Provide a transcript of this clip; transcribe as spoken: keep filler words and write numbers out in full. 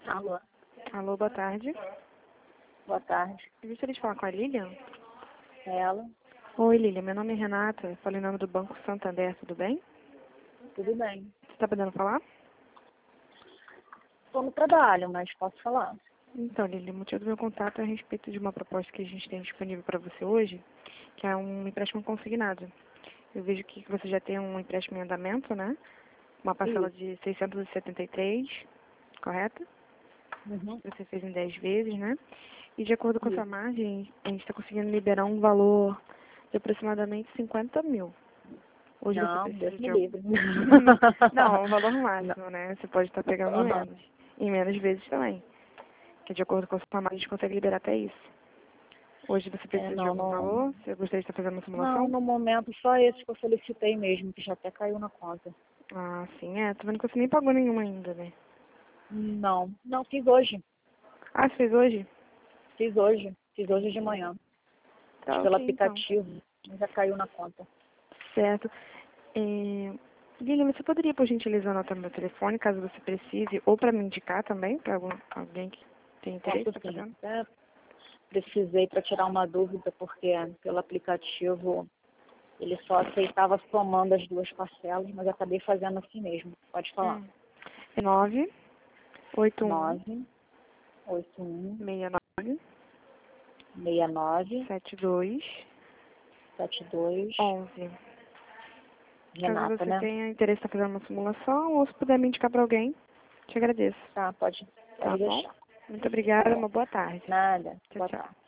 Alô, Alô, boa tarde. boa tarde. Eu gostaria de falar com a Lilian. É ela? Oi, Lilian. Meu nome é Renata. Eu falei em nome do Banco Santander. Tudo bem? Tudo bem. Você está podendo falar? Estou no trabalho, mas posso falar. Então, Lilian, o motivo do meu contato é a respeito de uma proposta que a gente tem disponível para você hoje, que é um empréstimo consignado. Eu vejo que você já tem um empréstimo em andamento, né? Uma parcela Isso. de seiscentos e setenta e três, correto? Uhum. Você fez em dez vezes, né? E de acordo com essa Isso. margem, a gente está conseguindo liberar um valor de aproximadamente cinquenta mil. Hoje você Não, precisa Deus me de algum... livre. Não, é um valor Não. máximo, né? Você pode estar pegando Aham. menos. E menos vezes também. Que de acordo com a sua margem, a gente consegue liberar até isso. Hoje você É, precisa de não, algum não. valor? Você gostaria de estar fazendo uma Não, simulação? no momento só esse que eu solicitei mesmo, que já até caiu na conta. Ah, sim, é. Tô vendo que você nem pagou nenhuma ainda, né? Não, não, fiz hoje. Ah, você fez hoje? Fiz hoje. Fiz hoje de manhã. Fiz Tá pelo ok, então. aplicativo. Já caiu na conta. Certo. É... Lilian, você poderia, por gentileza, anotar meu telefone, caso você precise, ou para me indicar também, para alguém que tem interesse, Posso tá sim. fazendo? Até precisei para tirar uma dúvida, porque pelo aplicativo ele só aceitava somando as duas parcelas, mas eu acabei fazendo assim mesmo. Pode falar. Hum. É nove oito um nove oito um seis nove seis nove sete dois sete dois onze. Caso Renata, você né? tenha interesse em estar fazendo uma simulação, ou se puder me indicar para alguém, te agradeço. Tá, pode, Tá pode bom? deixar. Muito Tá obrigada, bom. uma boa tarde. Nada. Tchau, Boa tchau. tarde.